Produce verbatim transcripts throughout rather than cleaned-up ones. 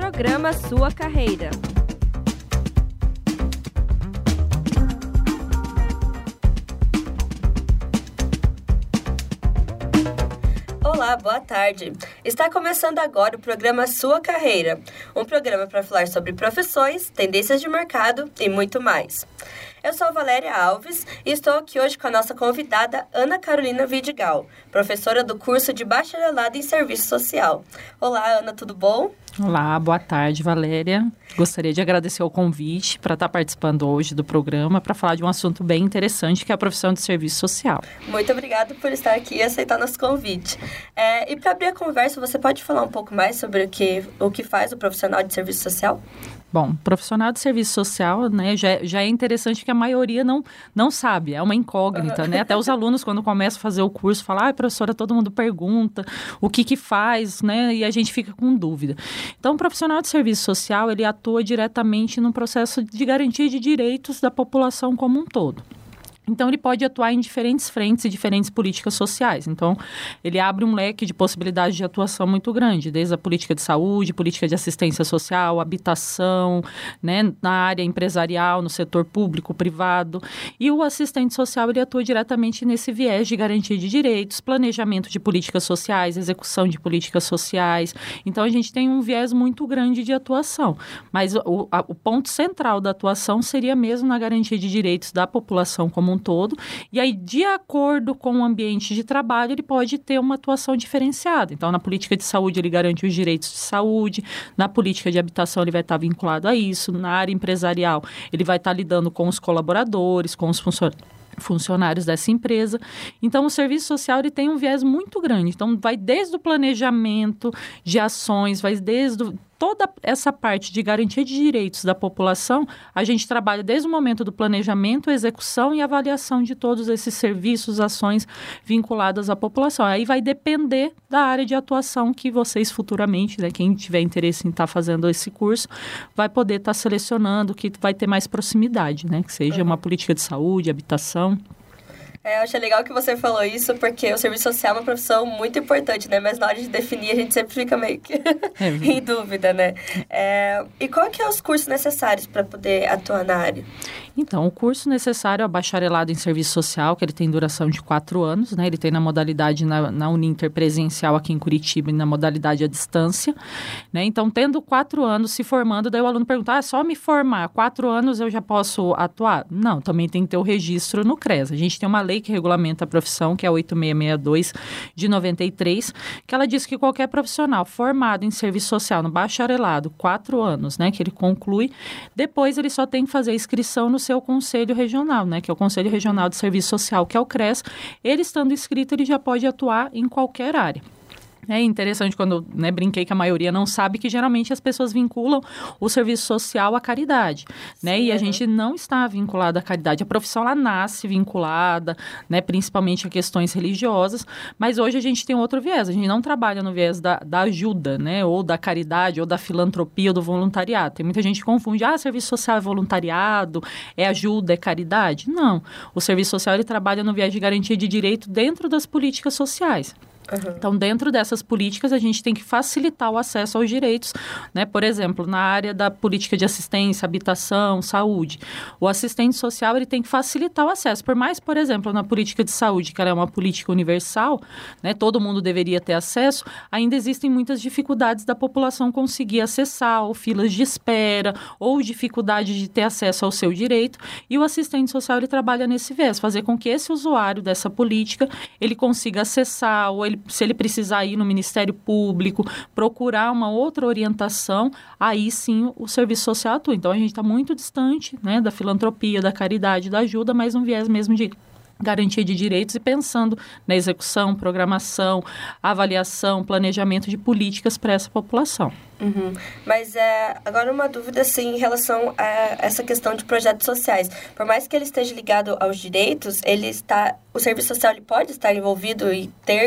Programa Sua Carreira. Olá, boa tarde. Está começando agora o programa Sua Carreira, um programa para falar sobre profissões, tendências de mercado e muito mais. Eu sou a Valéria Alves e estou aqui hoje com a nossa convidada Ana Carolina Vidigal, professora do curso de Bacharelado em Serviço Social. Olá, Ana, tudo bom? Olá, boa tarde, Valéria. Gostaria de agradecer o convite para estar participando hoje do programa para falar de um assunto bem interessante, que é a profissão de serviço social. Muito obrigada por estar aqui e aceitar nosso convite. É, e para abrir a conversa, você pode falar um pouco mais sobre o que, o que faz o profissional de serviço social? Bom, profissional de serviço social, né, já, já é interessante que a maioria não, não sabe, é uma incógnita, né? Até os alunos, quando começam a fazer o curso, falam, ah, professora, todo mundo pergunta o que que faz, né? E a gente fica com dúvida. Então, o profissional de serviço social, ele atua diretamente no processo de garantia de direitos da população como um todo. Então, ele pode atuar em diferentes frentes e diferentes políticas sociais. Então, ele abre um leque de possibilidades de atuação muito grande, desde a política de saúde, política de assistência social, habitação, né, na área empresarial, no setor público, privado. E o assistente social, ele atua diretamente nesse viés de garantia de direitos, planejamento de políticas sociais, execução de políticas sociais. Então, a gente tem um viés muito grande de atuação. Mas o, a, o ponto central da atuação seria mesmo na garantia de direitos da população como um todo, e aí, de acordo com o ambiente de trabalho, ele pode ter uma atuação diferenciada. Então, na política de saúde, ele garante os direitos de saúde, na política de habitação, ele vai estar vinculado a isso, na área empresarial, ele vai estar lidando com os colaboradores, com os funcionários, funcionários dessa empresa. Então, o serviço social ele tem um viés muito grande. Então, vai desde o planejamento de ações, vai desde o, toda essa parte de garantia de direitos da população, a gente trabalha desde o momento do planejamento, execução e avaliação de todos esses serviços, ações vinculadas à população. Aí vai depender da área de atuação que vocês futuramente, né, quem tiver interesse em estar fazendo esse curso, vai poder estar selecionando, que vai ter mais proximidade, né, que seja uma política de saúde, habitação. É, eu achei legal que você falou isso, porque o serviço social é uma profissão muito importante, né? Mas na hora de definir, a gente sempre fica meio que é. em dúvida, né? É, e qual que é os cursos necessários para poder atuar na área? Então, o curso necessário é o Bacharelado em Serviço Social, que ele tem duração de quatro anos, né? Ele tem na modalidade na, na Uninter presencial aqui em Curitiba e na modalidade à distância, né? Então, tendo quatro anos se formando, daí o aluno pergunta, ah, é só me formar, quatro anos eu já posso atuar? Não, também tem que ter o registro no CRES. A gente tem uma lei que regulamenta a profissão, que é a oito seis seis dois de noventa e três, que ela diz que qualquer profissional formado em serviço social no bacharelado, quatro anos, né, que ele conclui, depois ele só tem que fazer a inscrição no seu conselho regional, né, que é o Conselho Regional de Serviço Social, que é o CRES. Ele estando inscrito, ele já pode atuar em qualquer área. É interessante quando, né, brinquei que a maioria não sabe que geralmente as pessoas vinculam o serviço social à caridade, né? Sim, e a uhum. gente não está vinculado à caridade. A profissão, ela nasce vinculada, né, principalmente a questões religiosas, mas hoje a gente tem outro viés. A gente não trabalha no viés da, da ajuda, né, ou da caridade, ou da filantropia, ou do voluntariado. Tem muita gente que confunde, ah, serviço social é voluntariado, é ajuda, é caridade. Não. O serviço social, ele trabalha no viés de garantia de direito dentro das políticas sociais. Uhum. Então, dentro dessas políticas, a gente tem que facilitar o acesso aos direitos, né? Por exemplo, na área da política de assistência, habitação, saúde. O assistente social, ele tem que facilitar o acesso. Por mais, por exemplo, na política de saúde, que ela é uma política universal, né? Todo mundo deveria ter acesso, ainda existem muitas dificuldades da população conseguir acessar, ou filas de espera, ou dificuldade de ter acesso ao seu direito. E o assistente social, ele trabalha nesse viés, fazer com que esse usuário dessa política, ele consiga acessar, ou ele se ele precisar ir no Ministério Público, procurar uma outra orientação, aí sim o serviço social atua. Então, a gente está muito distante, né, da filantropia, da caridade, da ajuda, mas um viés mesmo de garantia de direitos e pensando na execução, programação, avaliação, planejamento de políticas para essa população. Uhum. Mas é, agora uma dúvida assim, em relação a essa questão de projetos sociais. Por mais que ele esteja ligado aos direitos, ele está, o serviço social ele pode estar envolvido e ter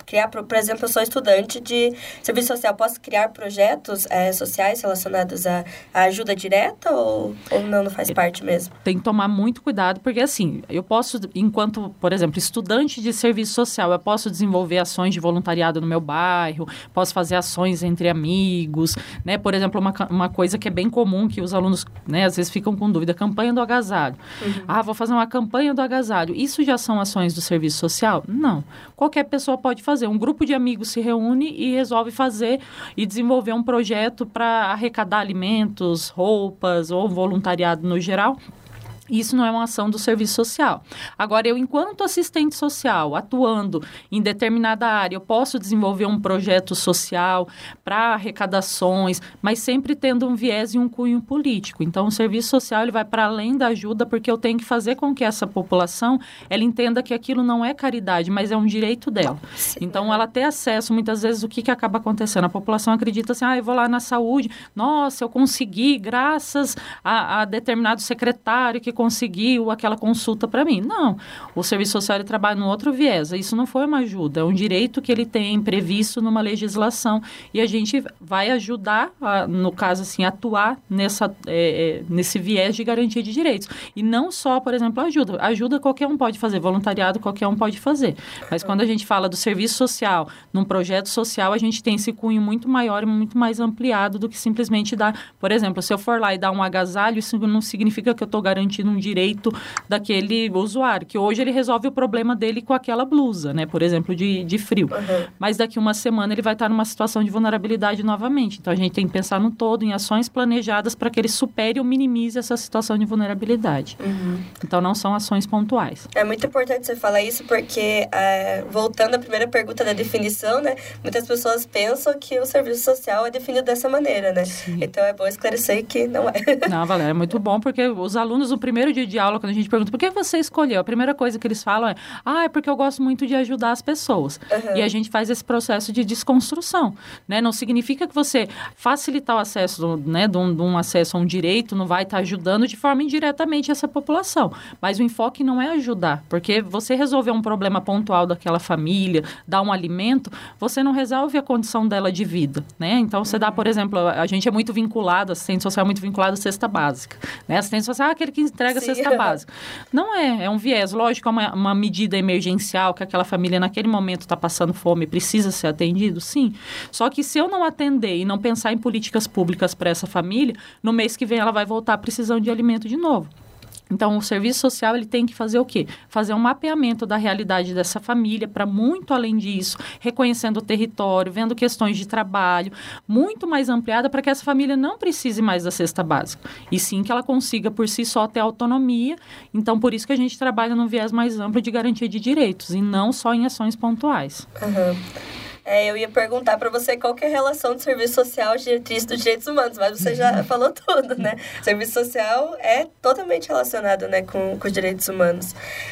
criar, por, por exemplo, eu sou estudante de serviço social, posso criar projetos é, sociais relacionados à, à ajuda direta ou, ou não, não faz parte mesmo? Tem que tomar muito cuidado, porque assim, eu posso, enquanto, por exemplo, estudante de serviço social, eu posso desenvolver ações de voluntariado no meu bairro, posso fazer ações entre amigos, né? Por exemplo, uma, uma coisa que é bem comum, que os alunos, né, às vezes ficam com dúvida, campanha do agasalho. Uhum. Ah, vou fazer uma campanha do agasalho. Isso já são ações do serviço social? Não. Qualquer pessoa pode fazer. Um grupo de amigos se reúne e resolve fazer e desenvolver um projeto para arrecadar alimentos, roupas ou voluntariado no geral. Isso não é uma ação do serviço social. Agora, eu, enquanto assistente social, atuando em determinada área, eu posso desenvolver um projeto social para arrecadações, mas sempre tendo um viés e um cunho político. Então, o serviço social ele vai para além da ajuda, porque eu tenho que fazer com que essa população ela entenda que aquilo não é caridade, mas é um direito dela. Sim. Então, ela ter acesso, muitas vezes, o que, que acaba acontecendo? A população acredita assim, ah, eu vou lá na saúde, nossa, eu consegui, graças a, a determinado secretário que conseguiu aquela consulta para mim. Não, o serviço social ele trabalha no outro viés. Isso não foi uma ajuda, é um direito que ele tem previsto numa legislação e a gente vai ajudar, a, no caso assim, atuar nessa, é, nesse viés de garantia de direitos. E não só, por exemplo, ajuda. Ajuda qualquer um pode fazer, voluntariado qualquer um pode fazer. Mas quando a gente fala do serviço social, num projeto social, a gente tem esse cunho muito maior e muito mais ampliado do que simplesmente dar, por exemplo, se eu for lá e dar um agasalho, isso não significa que eu estou garantindo um direito daquele usuário, que hoje ele resolve o problema dele com aquela blusa, né? Por exemplo, de, de frio. Uhum. Mas daqui uma semana ele vai estar numa situação de vulnerabilidade novamente. Então, a gente tem que pensar no todo, em ações planejadas para que ele supere ou minimize essa situação de vulnerabilidade. Uhum. Então, não são ações pontuais. É muito importante você falar isso porque, é, voltando à primeira pergunta da definição, né? Muitas pessoas pensam que o serviço social é definido dessa maneira, né? Sim. Então, é bom esclarecer que não é. Não, Valéria, é muito bom porque os alunos, no primeiro dia de aula, quando a gente pergunta por que você escolheu, a primeira coisa que eles falam é ah, é porque eu gosto muito de ajudar as pessoas. Uhum. E a gente faz esse processo de desconstrução, né? Não significa que você facilitar o acesso, né, de um, de um acesso a um direito não vai estar ajudando de forma indiretamente essa população. Mas o enfoque não é ajudar, porque você resolver um problema pontual daquela família, dar um alimento, você não resolve a condição dela de vida, né? Então, você dá, por exemplo, a gente é muito vinculado, a assistente social é muito vinculado à cesta básica, né? A assistente social é aquele que entrega Sim. a cesta básica. Não é, é um viés. Lógico, é uma, uma medida emergencial que aquela família naquele momento está passando fome e precisa ser atendido, sim. Só que se eu não atender e não pensar em políticas públicas para essa família, no mês que vem ela vai voltar precisando de alimento de novo. Então, o serviço social ele tem que fazer o quê? Fazer um mapeamento da realidade dessa família para, muito além disso, reconhecendo o território, vendo questões de trabalho, muito mais ampliada para que essa família não precise mais da cesta básica. E sim que ela consiga, por si só, ter autonomia. Então, por isso que a gente trabalha num viés mais amplo de garantia de direitos e não só em ações pontuais. Uhum. É, eu ia perguntar para você qual que é a relação do serviço social e diretriz dos direitos humanos, mas você já falou tudo, né? O serviço social é totalmente relacionado, né, com, com os direitos humanos.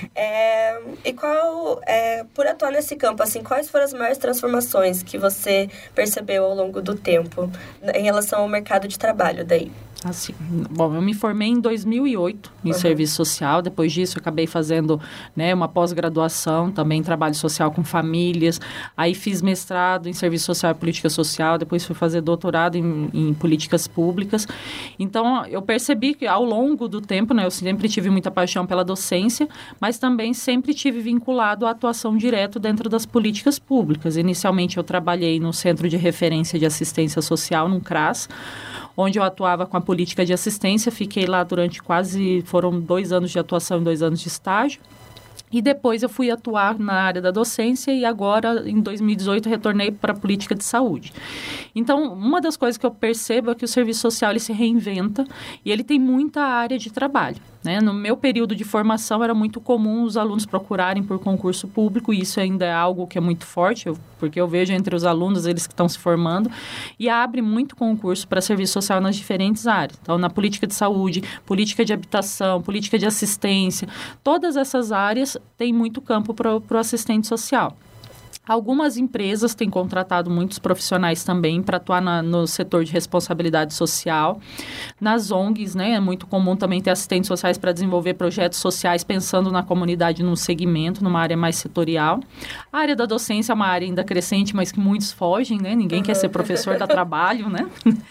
É, e qual, é, por atuar nesse campo, assim, quais foram as maiores transformações que você percebeu ao longo do tempo em relação ao mercado de trabalho daí? Assim, bom, eu me formei em dois mil e oito em uhum. serviço social. Depois disso, eu acabei fazendo, né, uma pós-graduação, também em trabalho social com famílias. Aí fiz mestrado em serviço social e política social. Depois fui fazer doutorado em, em políticas públicas. Então, eu percebi que ao longo do tempo, né, eu sempre tive muita paixão pela docência, mas também sempre tive vinculado à atuação direta dentro das políticas públicas. Inicialmente, eu trabalhei no Centro de Referência de Assistência Social, no CRAS, onde eu atuava com a política de assistência. Fiquei lá durante quase, foram dois anos de atuação e dois anos de estágio. E depois eu fui atuar na área da docência e agora, em dois mil e dezoito, retornei para a política de saúde. Então, uma das coisas que eu percebo é que o serviço social ele se reinventa e ele tem muita área de trabalho, né? No meu período de formação, era muito comum os alunos procurarem por concurso público, e isso ainda é algo que é muito forte, eu, porque eu vejo entre os alunos, eles que estão se formando, e abre muito concurso para serviço social nas diferentes áreas. Então, na política de saúde, política de habitação, política de assistência, todas essas áreas têm muito campo para o assistente social. Algumas empresas têm contratado muitos profissionais também para atuar na, no setor de responsabilidade social. Nas O N Gs, né, é muito comum também ter assistentes sociais para desenvolver projetos sociais pensando na comunidade num segmento, numa área mais setorial. A área da docência é uma área ainda crescente, mas que muitos fogem, né? Ninguém uhum. quer ser professor, dá trabalho, né?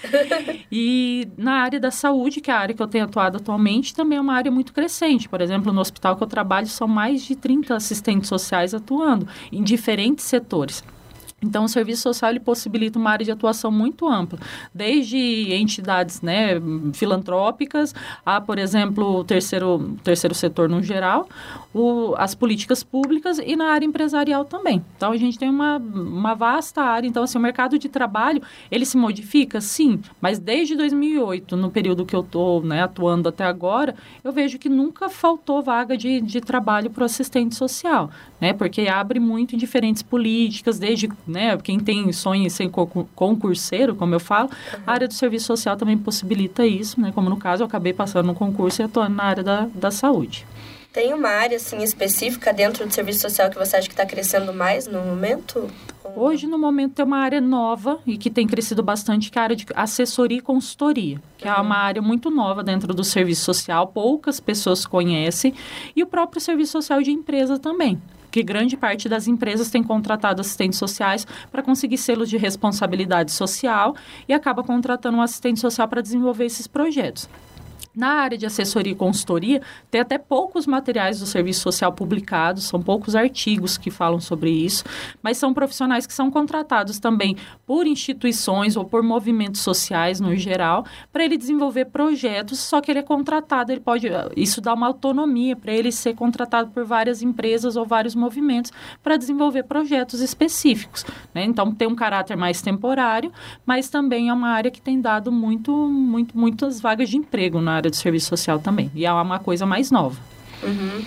E na área da saúde, que é a área que eu tenho atuado atualmente, também é uma área muito crescente. Por exemplo, no hospital que eu trabalho, são mais de trinta assistentes sociais atuando em diferentes setores. Então, o serviço social ele possibilita uma área de atuação muito ampla, desde entidades, né, filantrópicas a, por exemplo, o terceiro, terceiro setor no geral, o, as políticas públicas e na área empresarial também. Então, a gente tem uma, uma vasta área. Então, assim, o mercado de trabalho, ele se modifica? Sim, mas desde dois mil e oito, no período que eu estou, né, atuando até agora, eu vejo que nunca faltou vaga de, de trabalho para o assistente social, né, porque abre muito em diferentes políticas, desde... Né? Quem tem sonho em ser concurseiro, como eu falo, uhum. a área do serviço social também possibilita isso, né? Como no caso, eu acabei passando no concurso e atuando na área da, da saúde. Tem uma área, assim, específica dentro do serviço social que você acha que está crescendo mais no momento? Hoje, no momento, tem uma área nova e que tem crescido bastante, que é a área de assessoria e consultoria, que uhum. é uma área muito nova dentro do serviço social, poucas pessoas conhecem, e o próprio serviço social de empresa também, que grande parte das empresas tem contratado assistentes sociais para conseguir selos de responsabilidade social e acaba contratando um assistente social para desenvolver esses projetos. Na área de assessoria e consultoria, tem até poucos materiais do serviço social publicados, são poucos artigos que falam sobre isso, mas são profissionais que são contratados também por instituições ou por movimentos sociais no geral, para ele desenvolver projetos, só que ele é contratado, ele pode, isso dá uma autonomia para ele ser contratado por várias empresas ou vários movimentos para desenvolver projetos específicos, né? Então, tem um caráter mais temporário, mas também é uma área que tem dado muito, muito, muitas vagas de emprego na área do serviço social também. E é uma coisa mais nova. Uhum.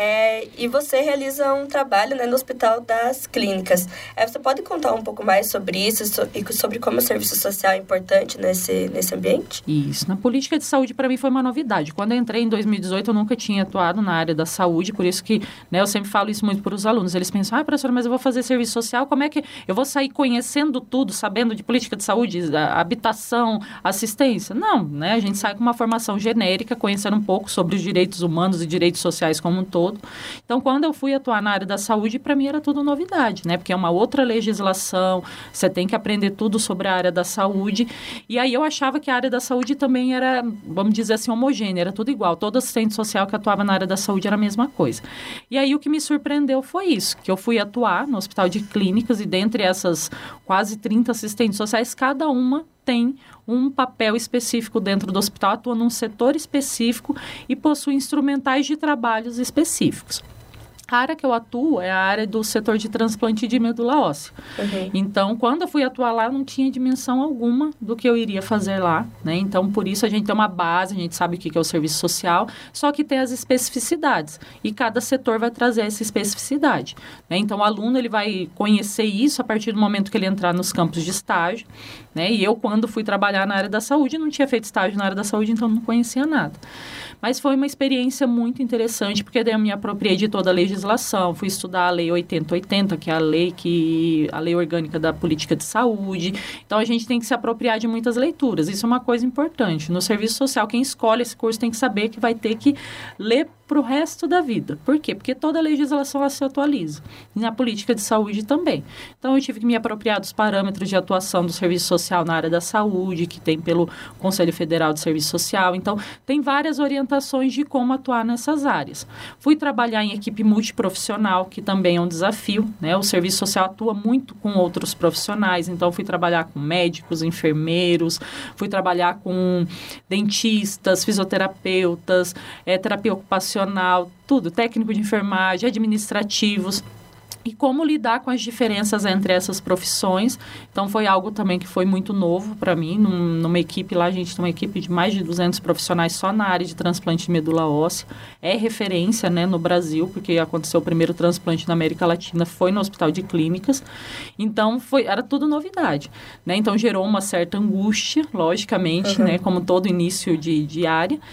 É, e você realiza um trabalho, né, no Hospital das Clínicas. É, você pode contar um pouco mais sobre isso e sobre como o serviço social é importante nesse, nesse ambiente? Isso. Na política de saúde, para mim, foi uma novidade. Quando eu entrei em dois mil e dezoito, eu nunca tinha atuado na área da saúde, por isso que, né, eu sempre falo isso muito para os alunos. Eles pensam, ah, professora, mas eu vou fazer serviço social, como é que eu vou sair conhecendo tudo, sabendo de política de saúde, habitação, assistência? Não, né? A gente sai com uma formação genérica, conhecendo um pouco sobre os direitos humanos e direitos sociais como um todo. Então, quando eu fui atuar na área da saúde, para mim era tudo novidade, né? Porque é uma outra legislação, você tem que aprender tudo sobre a área da saúde. E aí eu achava que a área da saúde também era, vamos dizer assim, homogênea, era tudo igual. Todo assistente social que atuava na área da saúde era a mesma coisa. E aí o que me surpreendeu foi isso, que eu fui atuar no Hospital de Clínicas e dentre essas quase trinta assistentes sociais, cada uma tem um papel específico dentro do hospital, atua num setor específico e possui instrumentais de trabalhos específicos. A área que eu atuo é a área do setor de transplante de medula óssea. Uhum. Então, quando eu fui atuar lá, não tinha dimensão alguma do que eu iria fazer lá, né? Então, por isso, a gente tem uma base, a gente sabe o que é o serviço social, só que tem as especificidades. E cada setor vai trazer essa especificidade, né? Então, o aluno ele vai conhecer isso a partir do momento que ele entrar nos campos de estágio, né? E eu, quando fui trabalhar na área da saúde, não tinha feito estágio na área da saúde, então não conhecia nada. Mas foi uma experiência muito interessante, porque daí eu me apropriei de toda a legislação, fui estudar a Lei oitenta oitenta, que é a lei, que, a lei orgânica da política de saúde. Então, a gente tem que se apropriar de muitas leituras. Isso é uma coisa importante. No serviço social, quem escolhe esse curso tem que saber que vai ter que ler para o resto da vida. Por quê? Porque toda a legislação ela se atualiza. E na política de saúde também. Então, eu tive que me apropriar dos parâmetros de atuação do serviço social na área da saúde, que tem pelo Conselho Federal de Serviço Social. Então, tem várias orientações de como atuar nessas áreas. Fui trabalhar em equipe multiprofissional, que também é um desafio, né? O serviço social atua muito com outros profissionais. Então, fui trabalhar com médicos, enfermeiros, fui trabalhar com dentistas, fisioterapeutas, é, terapia ocupacional, tudo, técnico de enfermagem, administrativos, e como lidar com as diferenças entre essas profissões. Então, foi algo também que foi muito novo para mim. Num, numa equipe lá, a gente tem uma equipe de mais de duzentos profissionais só na área de transplante de medula óssea. É referência, né, no Brasil, porque aconteceu o primeiro transplante na América Latina, foi no Hospital de Clínicas. Então, foi, era tudo novidade, né? Então, gerou uma certa angústia, logicamente, uhum. né, como todo início de, de área.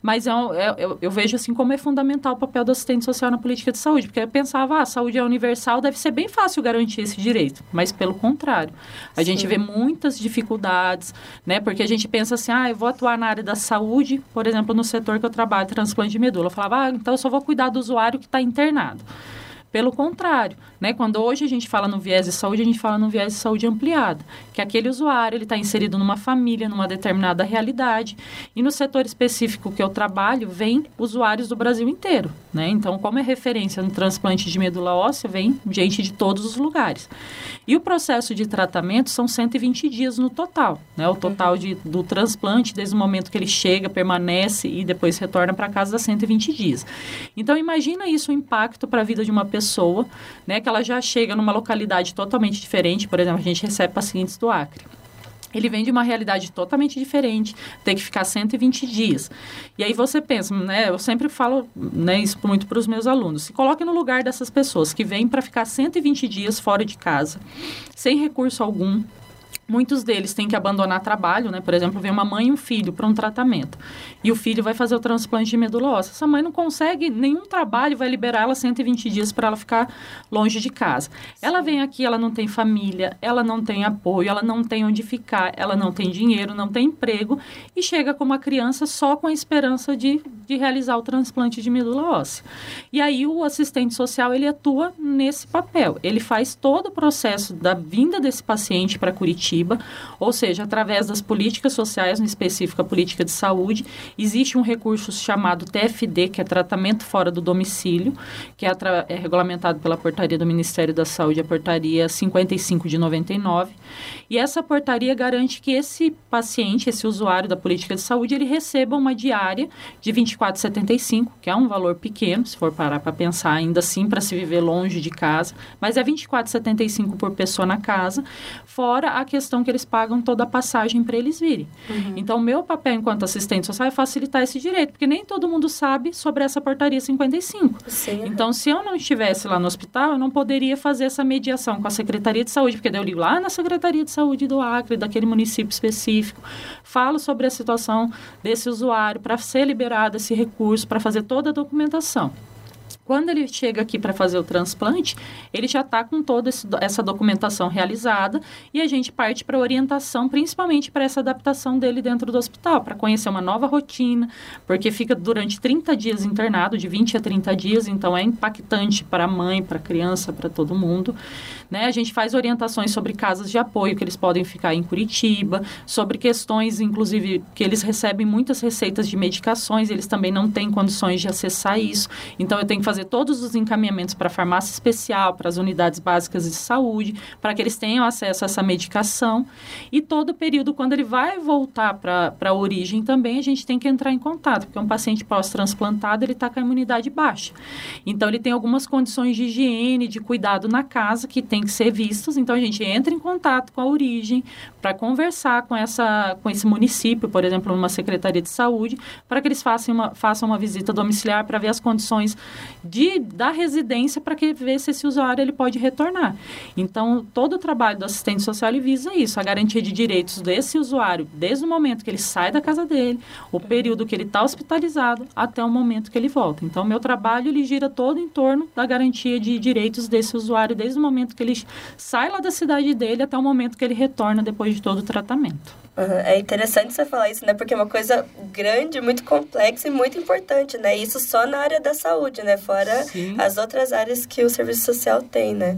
Mas eu, eu, eu vejo assim como é fundamental o papel do assistente social na política de saúde, porque eu pensava, ah, a saúde é universal, deve ser bem fácil garantir esse direito, mas pelo contrário, a Sim. gente vê muitas dificuldades, né, porque a gente pensa assim, ah, eu vou atuar na área da saúde, por exemplo, no setor que eu trabalho, transplante de medula, eu falava, ah, então eu só vou cuidar do usuário que está internado. Pelo contrário, né? Quando hoje a gente fala no viés de saúde, a gente fala no viés de saúde ampliada, que aquele usuário ele está inserido numa família, numa determinada realidade, e no setor específico que eu trabalho, vem usuários do Brasil inteiro, né? Então, como é referência no transplante de medula óssea, vem gente de todos os lugares. E o processo de tratamento são cento e vinte dias no total, né? O total de, do transplante, desde o momento que ele chega, permanece e depois retorna para casa, dá cento e vinte dias. Então, imagina isso, o impacto para a vida de uma pessoa pessoa, né, que ela já chega numa localidade totalmente diferente. Por exemplo, a gente recebe pacientes do Acre. Ele vem de uma realidade totalmente diferente, tem que ficar cento e vinte dias. E aí você pensa, né, eu sempre falo, né, isso muito para os meus alunos, se coloque no lugar dessas pessoas que vêm para ficar cento e vinte dias fora de casa, sem recurso algum. Muitos deles têm que abandonar trabalho, né? Por exemplo, vem uma mãe e um filho para um tratamento. E o filho vai fazer o transplante de medula óssea. Essa mãe não consegue, nenhum trabalho vai liberar ela cento e vinte dias para ela ficar longe de casa. Ela vem aqui, ela não tem família, ela não tem apoio, ela não tem onde ficar, ela não tem dinheiro, não tem emprego e chega com uma criança só com a esperança de, de realizar o transplante de medula óssea. E aí o assistente social, ele atua nesse papel. Ele faz todo o processo da vinda desse paciente para Curitiba, ou seja, através das políticas sociais, no específico a política de saúde, existe um recurso chamado T F D, que é tratamento fora do domicílio, que é, é regulamentado pela portaria do Ministério da Saúde, a portaria cinquenta e cinco de noventa e nove, e essa portaria garante que esse paciente, esse usuário da política de saúde, ele receba uma diária de vinte e quatro reais e setenta e cinco centavos, que é um valor pequeno, se for parar para pensar, ainda assim, para se viver longe de casa, mas é vinte e quatro reais e setenta e cinco centavos por pessoa na casa, fora a questão que eles pagam toda a passagem para eles virem. Uhum. Então, o meu papel enquanto assistente social é facilitar esse direito, porque nem todo mundo sabe sobre essa portaria cinquenta e cinco. Sim. Então, se eu não estivesse lá no hospital, eu não poderia fazer essa mediação com a Secretaria de Saúde, porque daí eu ligo lá na Secretaria de Saúde do Acre, daquele município específico, falo sobre a situação desse usuário para ser liberado esse recurso, para fazer toda a documentação. Quando ele chega aqui para fazer o transplante, ele já está com toda esse, essa documentação realizada e a gente parte para a orientação, principalmente para essa adaptação dele dentro do hospital, para conhecer uma nova rotina, porque fica durante trinta dias internado, de vinte a trinta dias, então é impactante para a mãe, para a criança, para todo mundo. Né? A gente faz orientações sobre casas de apoio que eles podem ficar em Curitiba, sobre questões, inclusive, que eles recebem muitas receitas de medicações, eles também não têm condições de acessar isso, então eu tenho que fazer fazer todos os encaminhamentos para a farmácia especial, para as unidades básicas de saúde, para que eles tenham acesso a essa medicação. E todo o período, quando ele vai voltar para a origem também, a gente tem que entrar em contato, porque um paciente pós-transplantado, ele está com a imunidade baixa. Então, ele tem algumas condições de higiene, de cuidado na casa, que tem que ser vistas. Então, a gente entra em contato com a origem para conversar com, essa, com esse município, por exemplo, numa secretaria de saúde, para que eles façam uma, façam uma visita domiciliar para ver as condições de, da residência para que ver se esse usuário ele pode retornar. Então, todo o trabalho do assistente social ele visa isso, a garantia de direitos desse usuário, desde o momento que ele sai da casa dele, o período que ele está hospitalizado, até o momento que ele volta. Então, o meu trabalho ele gira todo em torno da garantia de direitos desse usuário, desde o momento que ele sai lá da cidade dele até o momento que ele retorna depois de todo o tratamento. Uhum. É interessante você falar isso, né? Porque é uma coisa grande, muito complexa e muito importante, né? Isso só na área da saúde, né? Fora Sim. as outras áreas que o serviço social tem, né?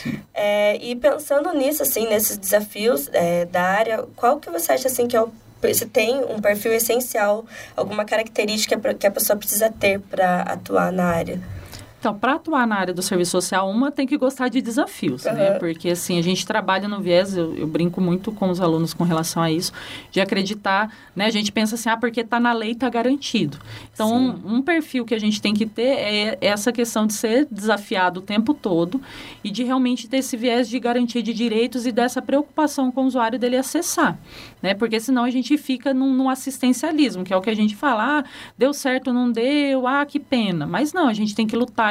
É, e pensando nisso, assim, nesses desafios é, da área, qual que você acha, assim, que é o se tem um perfil essencial, alguma característica que a pessoa precisa ter para atuar na área? Então, para atuar na área do serviço social, uma tem que gostar de desafios, uhum. né? Porque, assim, a gente trabalha no viés, eu, eu brinco muito com os alunos com relação a isso, de acreditar, né? A gente pensa assim, ah, porque está na lei, está garantido. Então, um, um perfil que a gente tem que ter é essa questão de ser desafiado o tempo todo e de realmente ter esse viés de garantia de direitos e dessa preocupação com o usuário dele acessar, né? Porque senão a gente fica num, num assistencialismo, que é o que a gente fala, ah, deu certo, não deu, ah, que pena. Mas não, a gente tem que lutar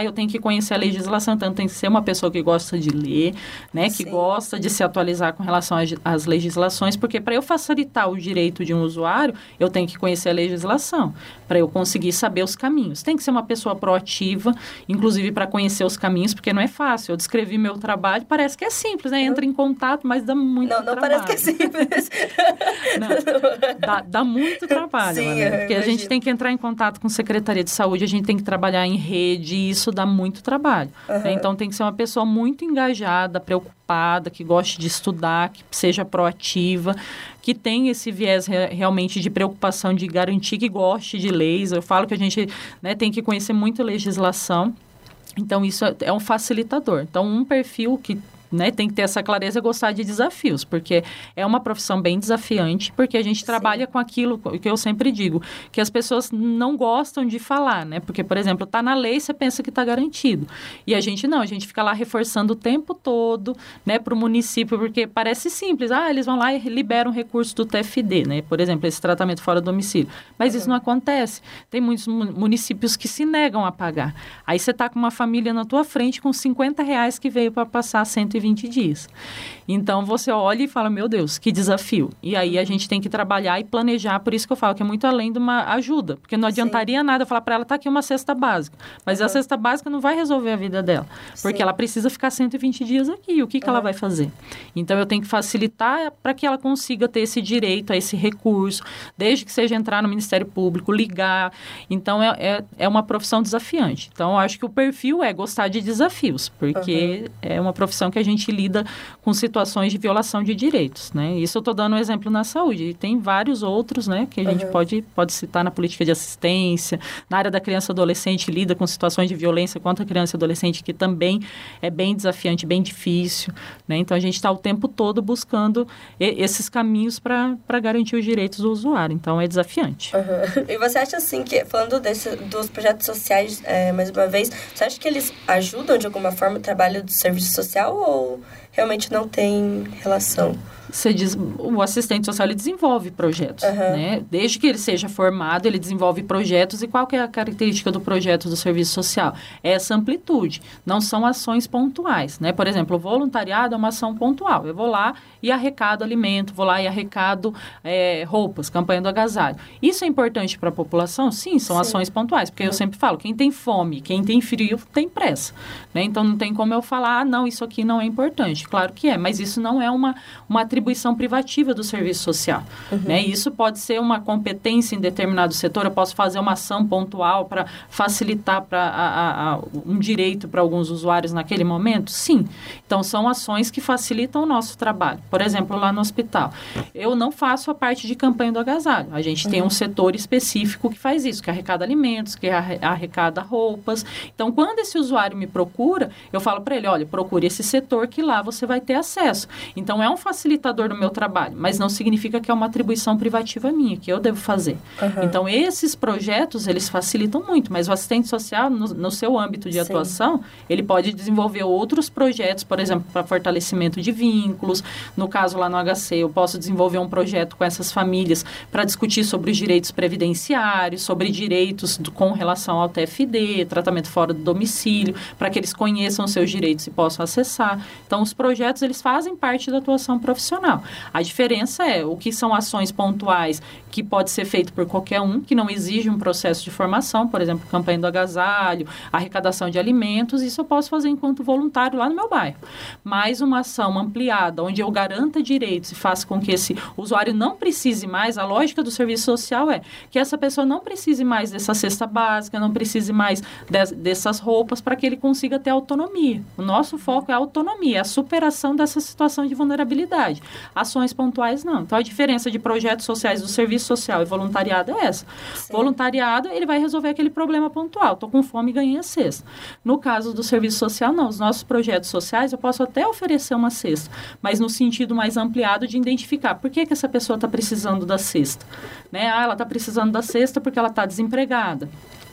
eu tenho que conhecer a legislação, então tem que ser uma pessoa que gosta de ler, né, que Sim. gosta de se atualizar com relação às, às legislações, porque para eu facilitar o direito de um usuário, eu tenho que conhecer a legislação, para eu conseguir saber os caminhos. Tem que ser uma pessoa proativa, inclusive para conhecer os caminhos, porque não é fácil. Eu descrevi meu trabalho, parece que é simples, né? Entra em contato, mas dá muito não, não trabalho. Não, parece que é simples. Não, dá, dá muito trabalho, Sim, né? Porque imagino. a gente tem que entrar em contato com a Secretaria de Saúde, a gente tem que trabalhar em rede, e isso dá muito trabalho. Uhum. Né? Então, tem que ser uma pessoa muito engajada, preocupada, que goste de estudar, que seja proativa, que tenha esse viés re- realmente de preocupação de garantir que goste de leis. Eu falo que a gente, né, tem que conhecer muito a legislação. Então, isso é, é um facilitador. Então, um perfil que, né, tem que ter essa clareza e gostar de desafios, porque é uma profissão bem desafiante, porque a gente Sim. trabalha com aquilo que eu sempre digo, que as pessoas não gostam de falar, né? Porque, por exemplo, está na lei, você pensa que está garantido. E a gente não, a gente fica lá reforçando o tempo todo, né, para o município, porque parece simples. Ah, eles vão lá e liberam recurso do T F D, né? Por exemplo, esse tratamento fora do domicílio. Mas uhum. isso não acontece. Tem muitos municípios que se negam a pagar. Aí você está com uma família na tua frente com cinquenta reais que veio para passar cento e vinte dias. Então, você olha e fala, meu Deus, que desafio. E aí, a gente tem que trabalhar e planejar, por isso que eu falo que é muito além de uma ajuda, porque não adiantaria Sim. nada falar para ela, tá aqui uma cesta básica, mas uhum. a cesta básica não vai resolver a vida dela, porque Sim. ela precisa ficar cento e vinte dias aqui, o que, que uhum. ela vai fazer? Então, eu tenho que facilitar para que ela consiga ter esse direito a esse recurso, desde que seja entrar no Ministério Público, ligar. Então, é, é, é uma profissão desafiante. Então, eu acho que o perfil é gostar de desafios, porque uhum. é uma profissão que a gente lida com situações de violação de direitos, né? Isso eu estou dando um exemplo na saúde. E tem vários outros, né? Que a gente uhum. pode, pode citar na política de assistência, na área da criança e adolescente, lida com situações de violência contra a criança e adolescente, que também é bem desafiante, bem difícil, né? Então, a gente está o tempo todo buscando e, esses caminhos para garantir os direitos do usuário. Então, é desafiante. Uhum. E você acha, assim, que, falando desse, dos projetos sociais, é, mais uma vez, você acha que eles ajudam, de alguma forma, o trabalho do serviço social ou realmente não tem relação? Você diz, o assistente social ele desenvolve projetos, uhum. né? Desde que ele seja formado, ele desenvolve projetos. E qual que é a característica do projeto do serviço social? É essa amplitude, não são ações pontuais, né? Por exemplo, o voluntariado é uma ação pontual. Eu vou lá e arrecado alimento, vou lá e arrecado é, roupas, campanha do agasalho. Isso é importante para a população? Sim, são Sim. ações pontuais, porque uhum. eu sempre falo, quem tem fome, quem tem frio, tem pressa, né? Então, não tem como eu falar, ah, não, isso aqui não é importante. Claro que é, mas isso não é uma, uma atribuição privativa do serviço social. Uhum. Né? Isso pode ser uma competência em determinado setor, eu posso fazer uma ação pontual para facilitar pra, a, a, um direito para alguns usuários naquele momento? Sim. Então, são ações que facilitam o nosso trabalho. Por exemplo, lá no hospital, eu não faço a parte de campanha do agasalho. A gente uhum. tem um setor específico que faz isso, que arrecada alimentos, que arrecada roupas. Então, quando esse usuário me procura, eu falo para ele, olha, procure esse setor que lá você vai ter acesso. Então, é um facilitador do meu trabalho, mas não significa que é uma atribuição privativa minha, que eu devo fazer. Uhum. Então, esses projetos, eles facilitam muito, mas o assistente social, no, no seu âmbito de Sim. atuação, ele pode desenvolver outros projetos, por exemplo, para fortalecimento de vínculos. No caso, lá no H C, eu posso desenvolver um projeto com essas famílias para discutir sobre os direitos previdenciários, sobre direitos do, com relação ao T F D, tratamento fora do domicílio, para que eles conheçam os seus direitos e possam acessar. Então, os projetos, eles fazem parte da atuação profissional. A diferença é o que são ações pontuais que pode ser feito por qualquer um, que não exige um processo de formação, por exemplo, campanha do agasalho, arrecadação de alimentos, isso eu posso fazer enquanto voluntário lá no meu bairro. Mas uma ação ampliada, onde eu garanta direitos e faça com que esse usuário não precise mais, a lógica do serviço social é que essa pessoa não precise mais dessa cesta básica, não precise mais de, dessas roupas para que ele consiga ter autonomia. O nosso foco é a autonomia, é a superação dessa situação de vulnerabilidade. Ações pontuais, não. Então, a diferença de projetos sociais do serviço social e voluntariado é essa. Sim. Voluntariado, ele vai resolver aquele problema pontual. Estou com fome e ganhei a cesta. No caso do serviço social, não. Os nossos projetos sociais, eu posso até oferecer uma cesta, mas no sentido mais ampliado de identificar por que, que essa pessoa está precisando da cesta. Né? Ah, ela está precisando da cesta porque ela está desempregada.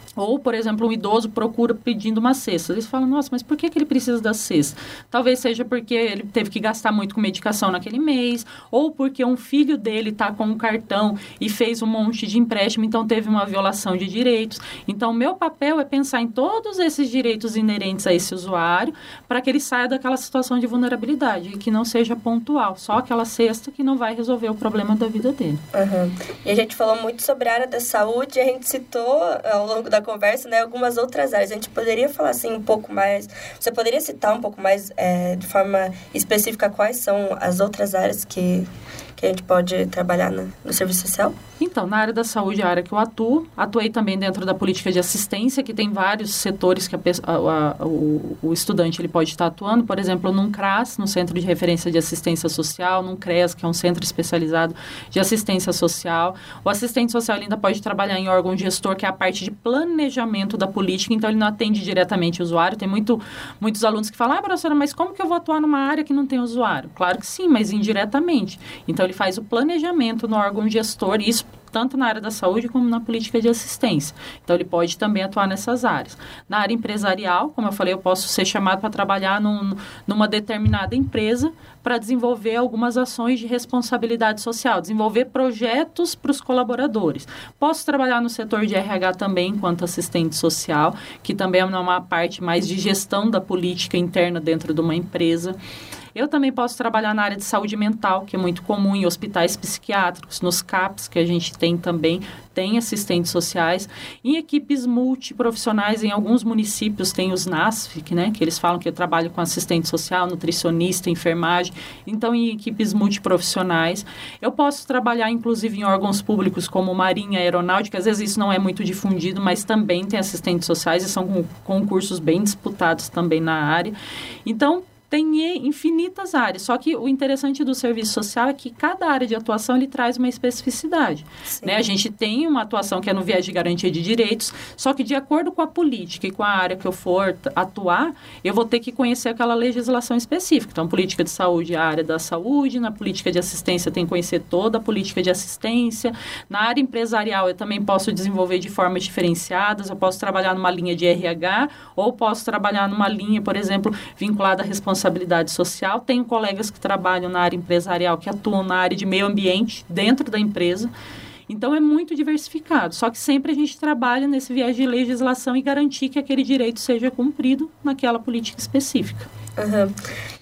Ou, por exemplo, um idoso procura pedindo uma cesta. Eles falam, nossa, mas por que, que ele precisa da cesta? Talvez seja porque ele teve que gastar muito com medicação naquele mês, ou porque um filho dele está com um cartão e fez um monte de empréstimo, então teve uma violação de direitos. Então, meu papel é pensar em todos esses direitos inerentes a esse usuário para que ele saia daquela situação de vulnerabilidade e que não seja pontual, só aquela cesta que não vai resolver o problema da vida dele. Uhum. E a gente falou muito sobre a área da saúde e a gente citou ao longo da conversa, né, algumas outras áreas. A gente poderia falar assim um pouco mais, você poderia citar um pouco mais é, de forma específica quais são as outras áreas que, que a gente pode trabalhar no, no serviço social? Então, na área da saúde, a área que eu atuo, atuei também dentro da política de assistência, que tem vários setores que a, a, a, o, o estudante ele pode estar atuando, por exemplo, num C R A S, no Centro de Referência de Assistência Social, num C R E A S, que é um centro especializado de assistência social. O assistente social ainda pode trabalhar em órgão gestor, que é a parte de planejamento da política, então ele não atende diretamente o usuário. Tem muito, muitos alunos que falam, ah, professora, mas como que eu vou atuar numa área que não tem usuário? Claro que sim, mas indiretamente. Então, ele faz o planejamento no órgão gestor, e isso tanto na área da saúde como na política de assistência. Então, ele pode também atuar nessas áreas. Na área empresarial, como eu falei, eu posso ser chamado para trabalhar num, numa determinada empresa para desenvolver algumas ações de responsabilidade social, desenvolver projetos para os colaboradores. Posso trabalhar no setor de R H também, enquanto assistente social, que também é uma parte mais de gestão da política interna dentro de uma empresa. Eu também posso trabalhar na área de saúde mental, que é muito comum em hospitais psiquiátricos, nos C A Ps, que a gente tem também, tem assistentes sociais. Em equipes multiprofissionais, em alguns municípios tem os N A S F, né, que eles falam que eu trabalho com assistente social, nutricionista, enfermagem. Então, em equipes multiprofissionais. Eu posso trabalhar, inclusive, em órgãos públicos como Marinha, Aeronáutica. Às vezes isso não é muito difundido, mas também tem assistentes sociais e são concursos bem disputados também na área. Então, tem infinitas áreas, só que o interessante do serviço social é que cada área de atuação ele traz uma especificidade. Né? A gente tem uma atuação que é no viés de garantia de direitos, só que de acordo com a política e com a área que eu for atuar, eu vou ter que conhecer aquela legislação específica. Então, política de saúde é a área da saúde, na política de assistência tem que conhecer toda a política de assistência, na área empresarial eu também posso desenvolver de formas diferenciadas, eu posso trabalhar numa linha de R H ou posso trabalhar numa linha, por exemplo, vinculada à responsabilidade responsabilidade social. Tenho colegas que trabalham na área empresarial, que atuam na área de meio ambiente dentro da empresa. Então, é muito diversificado. Só que sempre a gente trabalha nesse viés de legislação e garantir que aquele direito seja cumprido naquela política específica. Uhum.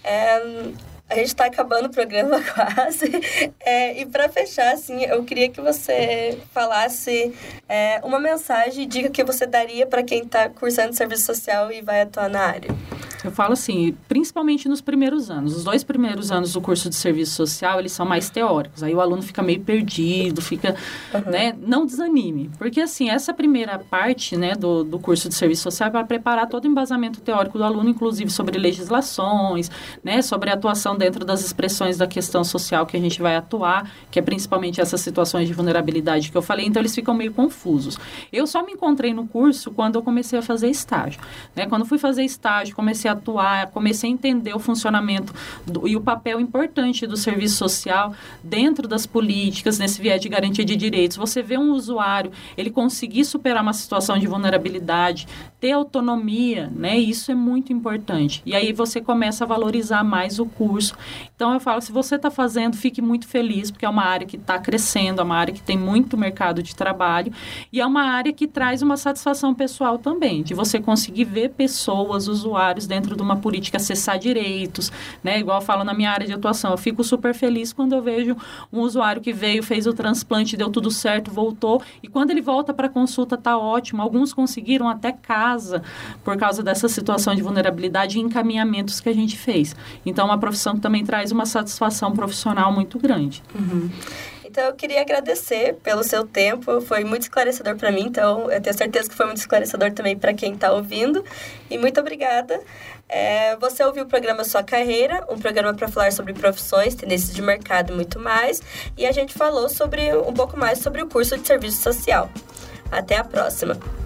É... A gente está acabando o programa quase. É, e para fechar, assim, eu queria que você falasse é, uma mensagem, dica que você daria para quem está cursando serviço social e vai atuar na área. Eu falo assim, principalmente nos primeiros anos. Os dois primeiros anos do curso de serviço social, eles são mais teóricos. Aí o aluno fica meio perdido, fica, uhum. né? Não desanime. Porque, assim, essa primeira parte, né, do, do curso de serviço social vai preparar todo o embasamento teórico do aluno, inclusive sobre legislações, né, sobre a atuação dentro das expressões da questão social que a gente vai atuar, que é principalmente essas situações de vulnerabilidade que eu falei. Então, eles ficam meio confusos. Eu só me encontrei no curso quando eu comecei a fazer estágio. Né? Quando fui fazer estágio, comecei a atuar, comecei a entender o funcionamento do, e o papel importante do serviço social dentro das políticas, nesse viés de garantia de direitos. Você vê um usuário, ele conseguir superar uma situação de vulnerabilidade, ter autonomia, né? Isso é muito importante. E aí você começa a valorizar mais o curso. Então, eu falo, se você está fazendo, fique muito feliz, porque é uma área que está crescendo, é uma área que tem muito mercado de trabalho e é uma área que traz uma satisfação pessoal também, de você conseguir ver pessoas, usuários dentro dentro de uma política acessar direitos, né? Igual eu falo na minha área de atuação, eu fico super feliz quando eu vejo um usuário que veio, fez o transplante, deu tudo certo, voltou, e quando ele volta para a consulta tá ótimo. Alguns conseguiram até casa por causa dessa situação de vulnerabilidade e encaminhamentos que a gente fez. Então, é uma profissão que também traz uma satisfação profissional muito grande. Uhum. Então, eu queria agradecer pelo seu tempo, foi muito esclarecedor para mim, então eu tenho certeza que foi muito esclarecedor também para quem está ouvindo, e muito obrigada. É, você ouviu o programa Sua Carreira, um programa para falar sobre profissões, tendências de mercado e muito mais, e a gente falou sobre um pouco mais sobre o curso de serviço social. Até a próxima!